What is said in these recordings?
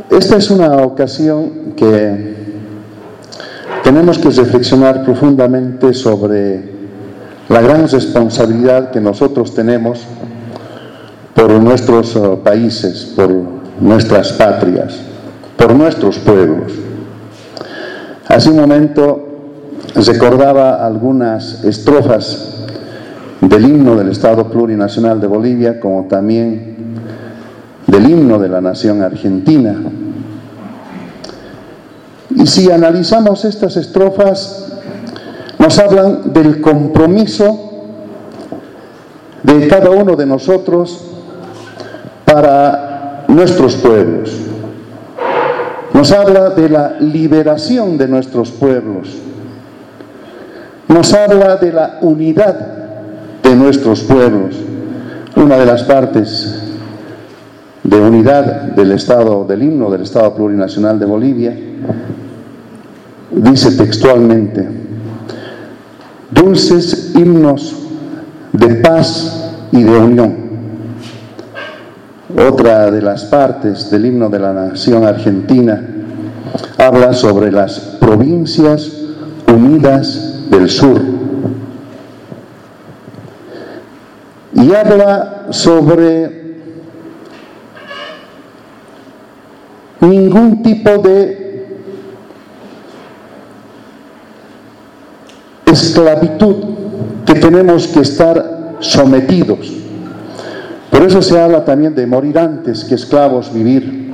Esta es una ocasión que tenemos que reflexionar profundamente sobre la gran responsabilidad que nosotros tenemos por nuestros países, por nuestras patrias, por nuestros pueblos. Hace un momento recordaba algunas estrofas del himno del Estado Plurinacional de Bolivia, como también del himno de la nación argentina. Y si analizamos estas estrofas, nos hablan del compromiso de cada uno de nosotros para nuestros pueblos. Nos habla de la liberación de nuestros pueblos. Nos habla de la unidad de nuestros pueblos. Una de las partes de unidad del Estado, del himno del Estado Plurinacional de Bolivia, dice textualmente: dulces himnos de paz y de unión. Otra de las partes del himno de la nación argentina habla sobre las provincias unidas del sur y habla sobre ningún tipo de esclavitud que tenemos que estar sometidos. Por eso se habla también de morir antes que esclavos vivir.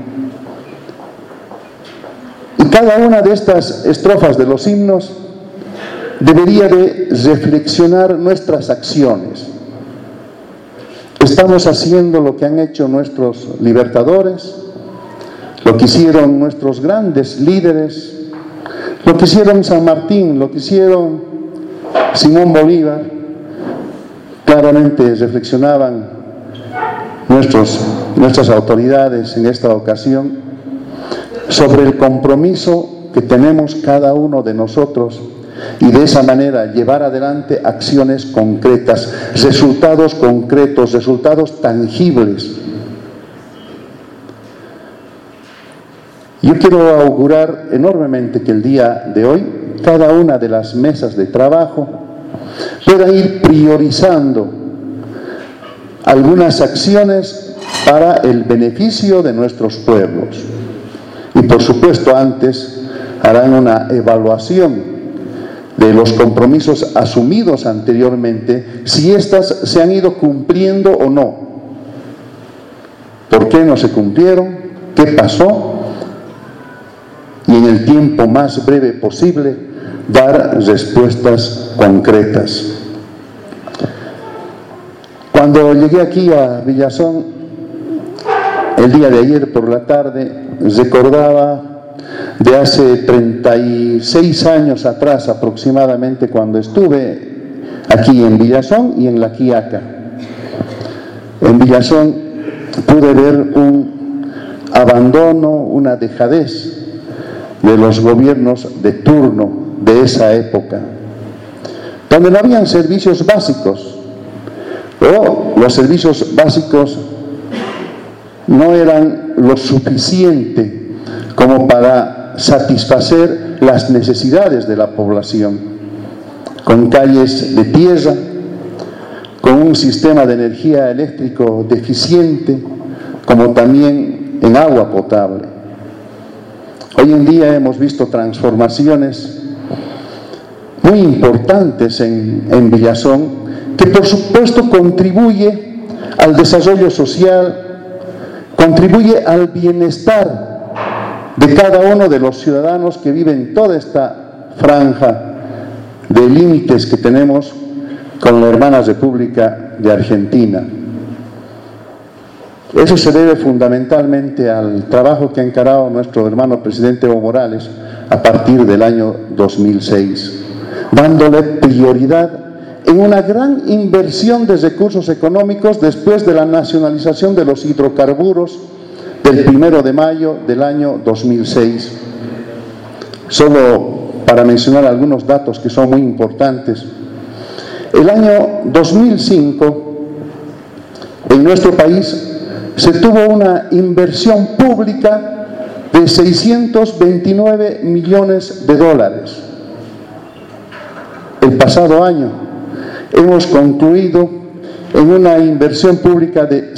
Y cada una de estas estrofas de los himnos debería de reflexionar nuestras acciones. ¿Estamos haciendo lo que han hecho nuestros libertadores? Lo que hicieron nuestros grandes líderes, lo que hicieron San Martín, lo que hicieron Simón Bolívar. Claramente reflexionaban nuestras autoridades en esta ocasión sobre el compromiso que tenemos cada uno de nosotros y de esa manera llevar adelante acciones concretas, resultados concretos, resultados tangibles. Yo quiero augurar enormemente que el día de hoy cada una de las mesas de trabajo pueda ir priorizando algunas acciones para el beneficio de nuestros pueblos. Y por supuesto antes harán una evaluación de los compromisos asumidos anteriormente, si éstas se han ido cumpliendo o no. ¿Por qué no se cumplieron? ¿Qué pasó? Y en el tiempo más breve posible dar respuestas concretas. Cuando llegué aquí a Villazón el día de ayer por la tarde, recordaba de hace 36 años atrás aproximadamente, cuando estuve aquí en Villazón y en La Quiaca. En Villazón pude ver un abandono, una dejadez de los gobiernos de turno de esa época, donde no habían servicios básicos, o los servicios básicos no eran lo suficiente como para satisfacer las necesidades de la población, con calles de tierra, con un sistema de energía eléctrico deficiente, como también en agua potable. Hoy en día hemos visto transformaciones muy importantes en Villazón, que por supuesto contribuye al desarrollo social, contribuye al bienestar de cada uno de los ciudadanos que viven toda esta franja de límites que tenemos con la hermana República de Argentina. Eso se debe fundamentalmente al trabajo que ha encarado nuestro hermano presidente Evo Morales a partir del año 2006, dándole prioridad en una gran inversión de recursos económicos después de la nacionalización de los hidrocarburos del 1 de mayo del año 2006. Solo para mencionar algunos datos que son muy importantes. El año 2005, en nuestro país, se tuvo una inversión pública de 629 millones de dólares. El pasado año hemos concluido en una inversión pública de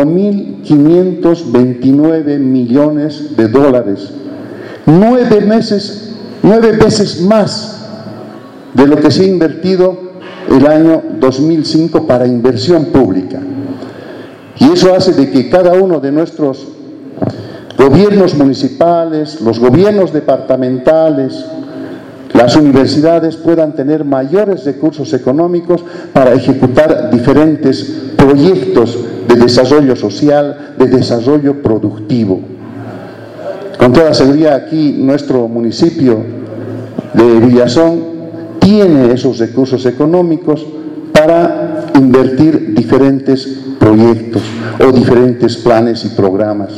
5.529 millones de dólares, 9 veces más de lo que se ha invertido el año 2005 para inversión pública. Y eso hace de que cada uno de nuestros gobiernos municipales, los gobiernos departamentales, las universidades puedan tener mayores recursos económicos para ejecutar diferentes proyectos de desarrollo social, de desarrollo productivo. Con toda seguridad aquí nuestro municipio de Villazón tiene esos recursos económicos para invertir diferentes proyectos o diferentes planes y programas.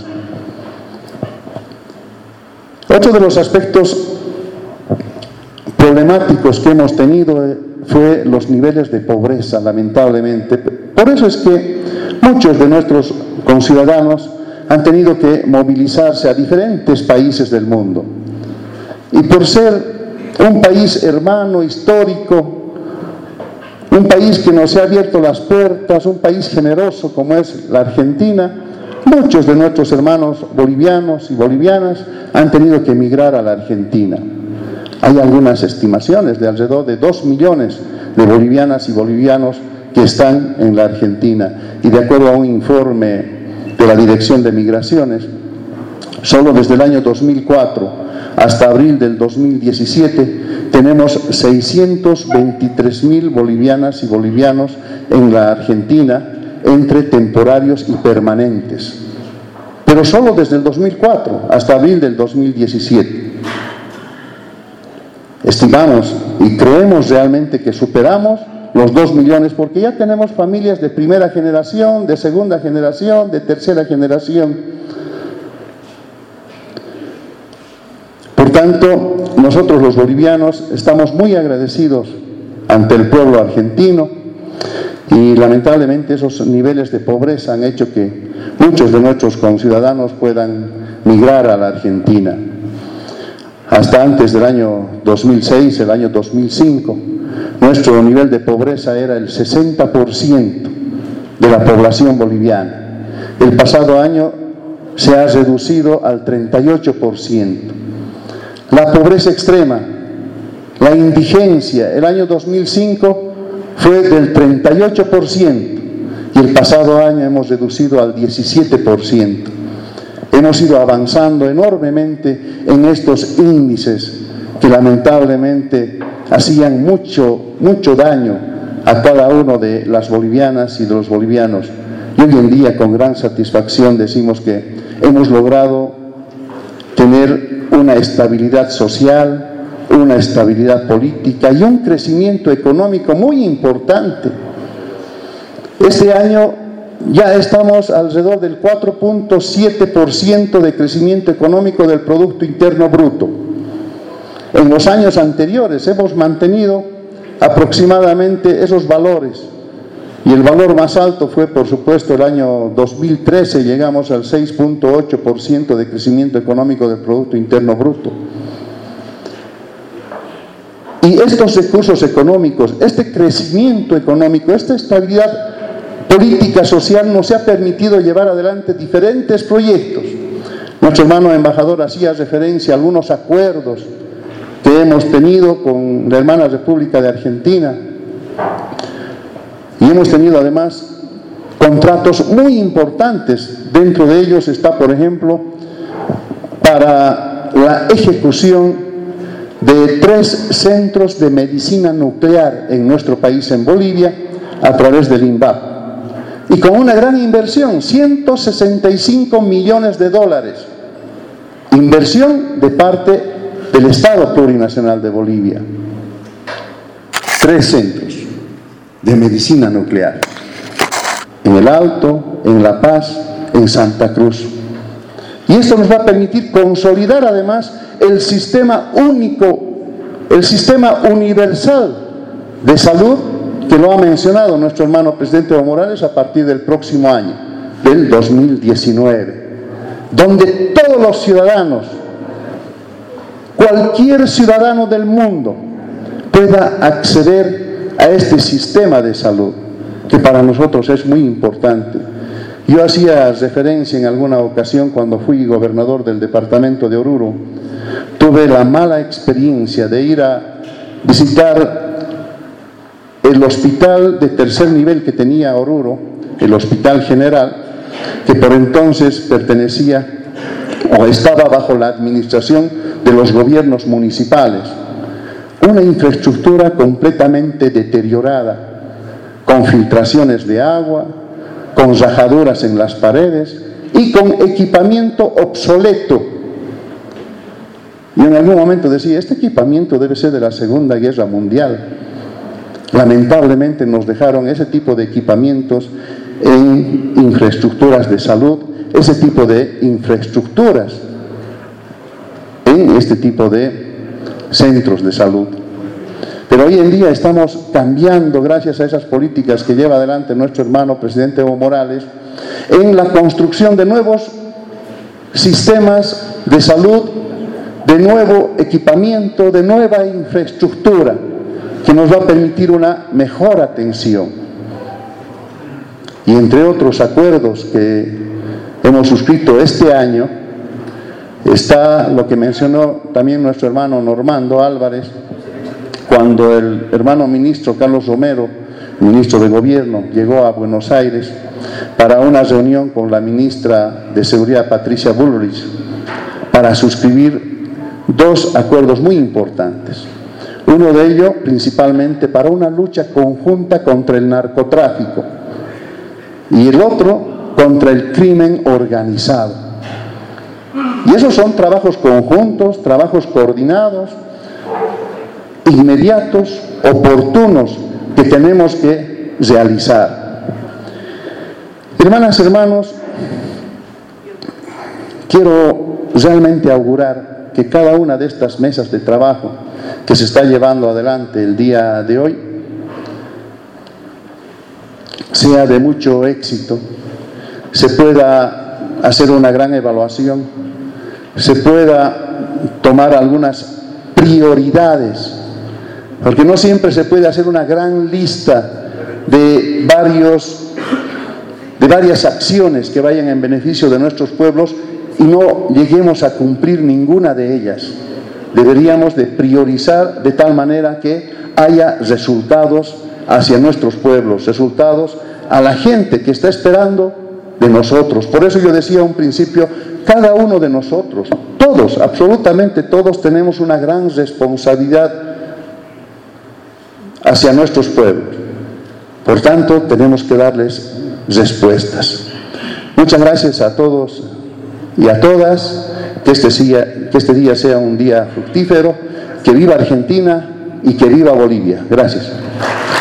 Otro de los aspectos problemáticos que hemos tenido fue los niveles de pobreza, lamentablemente. Por eso es que muchos de nuestros conciudadanos han tenido que movilizarse a diferentes países del mundo. Y por ser un país hermano, histórico, un país que nos ha abierto las puertas, un país generoso como es la Argentina, muchos de nuestros hermanos bolivianos y bolivianas han tenido que emigrar a la Argentina. Hay algunas estimaciones de alrededor de 2 millones de bolivianas y bolivianos que están en la Argentina. Y de acuerdo a un informe de la Dirección de Migraciones, solo desde el año 2004 hasta abril del 2017 tenemos 623.000 bolivianas y bolivianos en la Argentina, entre temporarios y permanentes. Pero solo desde el 2004 hasta abril del 2017. Estimamos y creemos realmente que superamos los 2 millones porque ya tenemos familias de primera generación, de segunda generación, de tercera generación. Por tanto, nosotros los bolivianos estamos muy agradecidos ante el pueblo argentino y lamentablemente esos niveles de pobreza han hecho que muchos de nuestros conciudadanos puedan migrar a la Argentina. Hasta antes del año 2006, el año 2005, nuestro nivel de pobreza era el 60% de la población boliviana. El pasado año se ha reducido al 38%. La pobreza extrema, la indigencia, el año 2005 fue del 38% y el pasado año hemos reducido al 17%. Hemos ido avanzando enormemente en estos índices que lamentablemente hacían mucho daño a cada uno de las bolivianas y de los bolivianos. Y hoy en día con gran satisfacción decimos que hemos logrado tener una estabilidad social, una estabilidad política y un crecimiento económico muy importante. Este año ya estamos alrededor del 4.7% de crecimiento económico del Producto Interno Bruto. En los años anteriores hemos mantenido aproximadamente esos valores y el valor más alto fue, por supuesto, el año 2013, llegamos al 6.8% de crecimiento económico del Producto Interno Bruto. Y estos recursos económicos, este crecimiento económico, esta estabilidad política social nos ha permitido llevar adelante diferentes proyectos. Nuestro hermano embajador hacía referencia a algunos acuerdos que hemos tenido con la hermana República de Argentina y hemos tenido además contratos muy importantes. Dentro de ellos está, por ejemplo, para la ejecución de 3 centros de medicina nuclear en nuestro país, en Bolivia, a través del INVAP. Y con una gran inversión, 165 millones de dólares. Inversión de parte del Estado Plurinacional de Bolivia. 3 centros de medicina nuclear. En El Alto, en La Paz, en Santa Cruz. Y esto nos va a permitir consolidar además el sistema único, el sistema universal de salud que lo ha mencionado nuestro hermano presidente Evo Morales a partir del próximo año, del 2019. donde todos los ciudadanos, cualquier ciudadano del mundo, pueda acceder a este sistema de salud, que para nosotros es muy importante. Yo hacía referencia en alguna ocasión cuando fui gobernador del departamento de Oruro, tuve la mala experiencia de ir a visitar el hospital de tercer nivel que tenía Oruro, el Hospital General, que por entonces pertenecía o estaba bajo la administración de los gobiernos municipales. Una infraestructura completamente deteriorada, con filtraciones de agua, con rajaduras en las paredes y con equipamiento obsoleto. Y en algún momento decía, este equipamiento debe ser de la Segunda Guerra Mundial. Lamentablemente nos dejaron ese tipo de equipamientos en infraestructuras de salud, ese tipo de infraestructuras en este tipo de centros de salud. Pero hoy en día estamos cambiando, gracias a esas políticas que lleva adelante nuestro hermano presidente Evo Morales, en la construcción de nuevos sistemas de salud, de nuevo equipamiento, de nueva infraestructura, que nos va a permitir una mejor atención. Y entre otros acuerdos que hemos suscrito este año, está lo que mencionó también nuestro hermano Normando Álvarez, cuando el hermano ministro Carlos Romero, ministro de Gobierno, llegó a Buenos Aires para una reunión con la ministra de Seguridad Patricia Bullrich para suscribir dos acuerdos muy importantes. Uno de ellos principalmente para una lucha conjunta contra el narcotráfico y el otro contra el crimen organizado. Y esos son trabajos conjuntos, trabajos coordinados, inmediatos, oportunos, que tenemos que realizar. Hermanas, hermanos, quiero realmente augurar que cada una de estas mesas de trabajo que se está llevando adelante el día de hoy sea de mucho éxito, se pueda hacer una gran evaluación, se pueda tomar algunas prioridades, porque no siempre se puede hacer una gran lista de varias acciones que vayan en beneficio de nuestros pueblos y no lleguemos a cumplir ninguna de ellas. Deberíamos de priorizar de tal manera que haya resultados hacia nuestros pueblos, resultados a la gente que está esperando de nosotros. Por eso yo decía a un principio, cada uno de nosotros, todos, absolutamente todos, tenemos una gran responsabilidad hacia nuestros pueblos. Por tanto, tenemos que darles respuestas. Muchas gracias a todos y a todas. Que este día sea un día fructífero. Que viva Argentina y que viva Bolivia. Gracias.